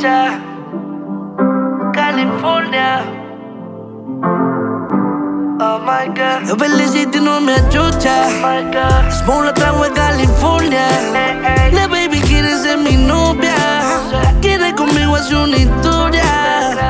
Georgia, California. Oh my God. Yo felicito y no me achucha. Oh my God. Smoke la trago en California. La baby quiere ser mi novia. Quiere conmigo hacer una historia.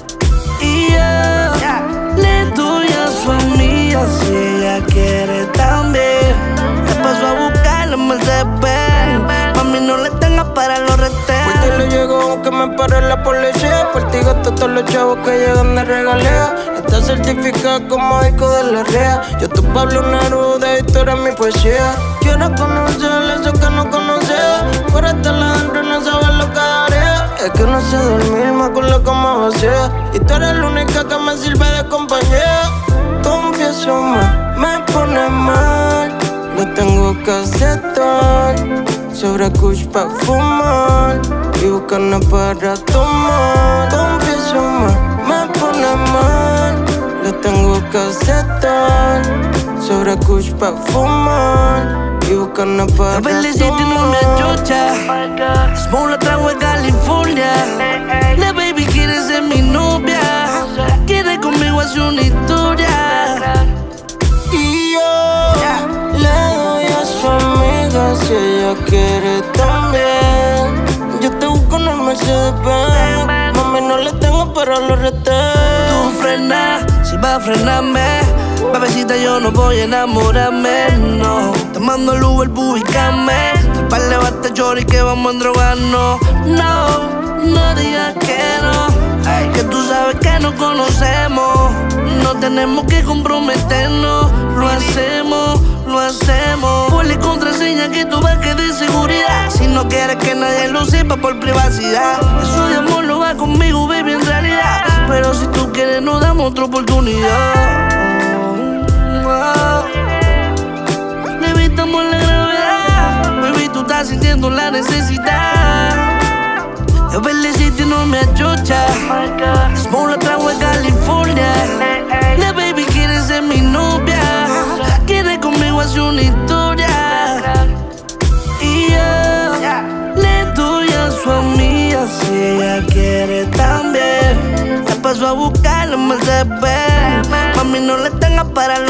Y yo le doy a su amiga si ella quiere también. Te paso a buscar en Mercedes. Mami, no le tengas para los retenes. Por ti le llego aunque me pare la policía. Por ti gasto todos los chavos que llegan de regalía. Está certificada como disco de la REA. Yo tu Pablo Neruda y tú eres mi poesía. Quiero conocer eso que no conocía. Por estar adentro no sabes lo que haría. Es que no sé dormir, me acuerdo como vacía. Y tú eres la única que me sirve de compañía. Confieso más, me pone mal. Lo tengo que aceptar. Sobre kush pa' fumar y buscarnos para tomar. Confieso más, me pone mal. Lo tengo que aceptar. Sobre kush pa' fumar y buscarnos para tomar. Yo felicito y no me achucha. Smoke la trago en California. La baby quiere ser mi novia. Quiere conmigo hacer una historia. Y yo le doy a su amiga si ella quiere también. Yo te busco en el Mercedes-Benz. Mami, no le tengo para los retenes. Tú frena, si vas a frenarme. Bebecita, yo no voy a enamorarme, no. Te mando el Uber, ubícame. Trepale basta chori que vamos a endrogarnos. No, no digas que no. Que tú sabes que nos conocemos. No tenemos que comprometernos. Lo hacemos, lo hacemos. Ponle contraseña que tú vas que de seguridad. Si no quieres que nadie lo sepa por privacidad. Eso de amor lo va conmigo, baby, en realidad. Pero si tú quieres nos damos otra oportunidad. Le evitamos la gravedad. Baby, tú estás sintiendo la necesidad. Yo felicito y no me achucha. Smoke la trago en California. La baby quiere ser mi novia. Quiere conmigo hacer una historia. Y yo le doy a su amiga si ella quiere también. Te paso a buscar en Mercedes. Mami, no le tengas para